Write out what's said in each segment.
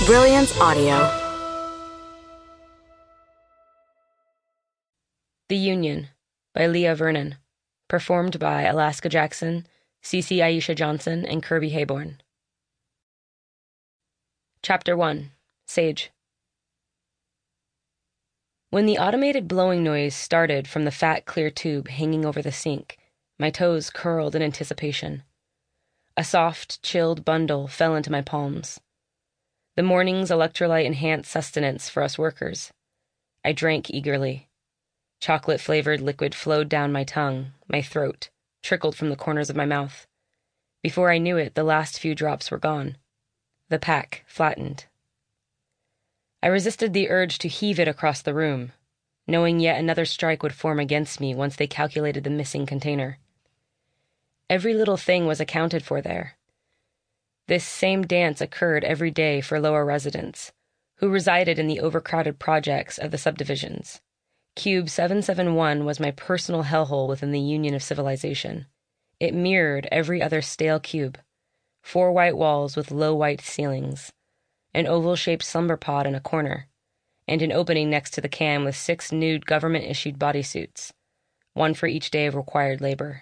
Brilliance Audio. The Union by Leah Vernon. Performed by Alaska Jackson, Cece Aisha Johnson, and Kirby Hayborn. Chapter 1. Sage. When the automated blowing noise started from the fat, clear tube hanging over the sink, my toes curled in anticipation. A soft, chilled bundle fell into my palms. The morning's electrolyte-enhanced sustenance for us workers. I drank eagerly. Chocolate-flavored liquid flowed down my tongue, my throat, trickled from the corners of my mouth. Before I knew it, the last few drops were gone. The pack flattened. I resisted the urge to heave it across the room, knowing yet another strike would form against me once they calculated the missing container. Every little thing was accounted for there. This same dance occurred every day for lower residents, who resided in the overcrowded projects of the subdivisions. Cube 771 was my personal hellhole within the Union of Civilization. It mirrored every other stale cube. 4 white walls with low white ceilings, an oval-shaped slumber pod in a corner, and an opening next to the cam with 6 nude government-issued bodysuits, 1 for each day of required labor.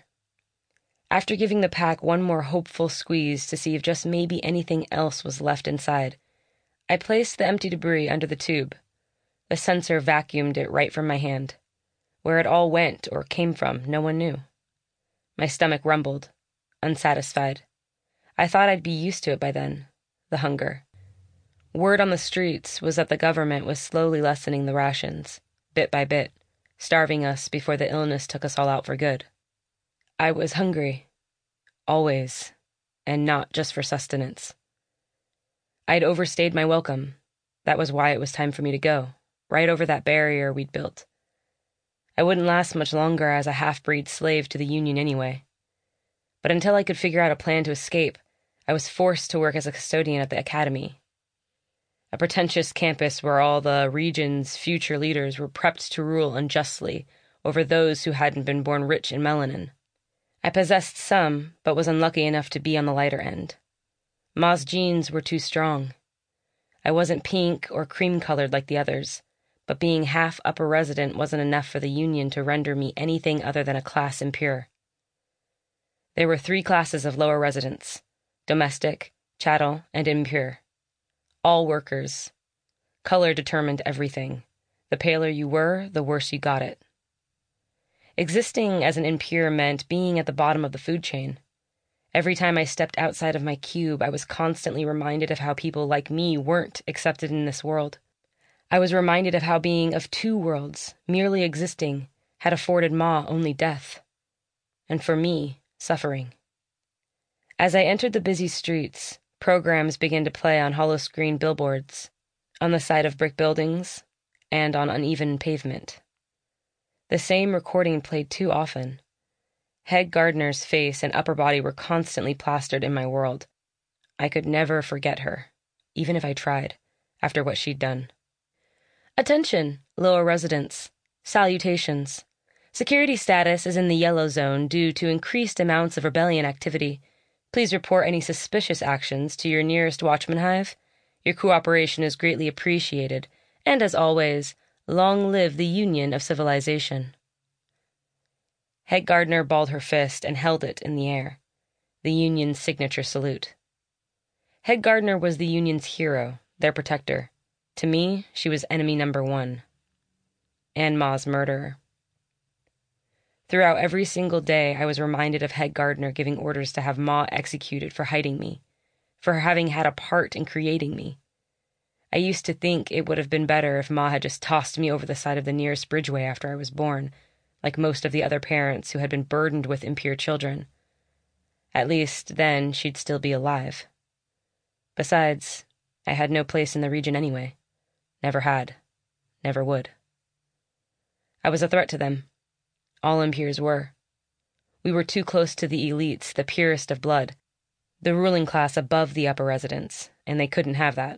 After giving the pack one more hopeful squeeze to see if just maybe anything else was left inside, I placed the empty debris under the tube. The sensor vacuumed it right from my hand. Where it all went or came from, no one knew. My stomach rumbled, unsatisfied. I thought I'd be used to it by then, the hunger. Word on the streets was that the government was slowly lessening the rations, bit by bit, starving us before the illness took us all out for good. I was hungry. Always. And not just for sustenance. I'd overstayed my welcome. That was why it was time for me to go, right over that barrier we'd built. I wouldn't last much longer as a half-breed slave to the Union anyway. But until I could figure out a plan to escape, I was forced to work as a custodian at the academy. A pretentious campus where all the region's future leaders were prepped to rule unjustly over those who hadn't been born rich in melanin. I possessed some, but was unlucky enough to be on the lighter end. Ma's genes were too strong. I wasn't pink or cream-colored like the others, but being half upper resident wasn't enough for the Union to render me anything other than a class impure. There were 3 classes of lower residents: domestic, chattel, and impure. All workers. Color determined everything. The paler you were, the worse you got it. Existing as an impure meant being at the bottom of the food chain. Every time I stepped outside of my cube, I was constantly reminded of how people like me weren't accepted in this world. I was reminded of how being of 2 worlds, merely existing, had afforded Ma only death. And for me, suffering. As I entered the busy streets, programs began to play on hollow-screen billboards, on the side of brick buildings, and on uneven pavement. The same recording played too often. Head Gardner's face and upper body were constantly plastered in my world. I could never forget her, even if I tried, after what she'd done. Attention, lower residents. Salutations. Security status is in the yellow zone due to increased amounts of rebellion activity. Please report any suspicious actions to your nearest watchman hive. Your cooperation is greatly appreciated, and as always, long live the Union of Civilization. Head Gardner balled her fist and held it in the air, the Union's signature salute. Head Gardner was the Union's hero, their protector. To me, she was enemy number 1. And Ma's murderer. Throughout every single day, I was reminded of Head Gardner giving orders to have Ma executed for hiding me, for having had a part in creating me. I used to think it would have been better if Ma had just tossed me over the side of the nearest bridgeway after I was born, like most of the other parents who had been burdened with impure children. At least, then, she'd still be alive. Besides, I had no place in the region anyway. Never had. Never would. I was a threat to them. All impures were. We were too close to the elites, the purest of blood, the ruling class above the upper residents, and they couldn't have that.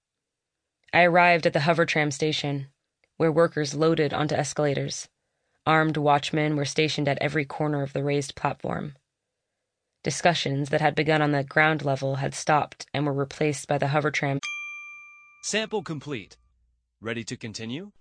I arrived at the hovertram station, where workers loaded onto escalators. Armed watchmen were stationed at every corner of the raised platform. Discussions that had begun on the ground level had stopped and were replaced by the hovertram. Sample complete. Ready to continue?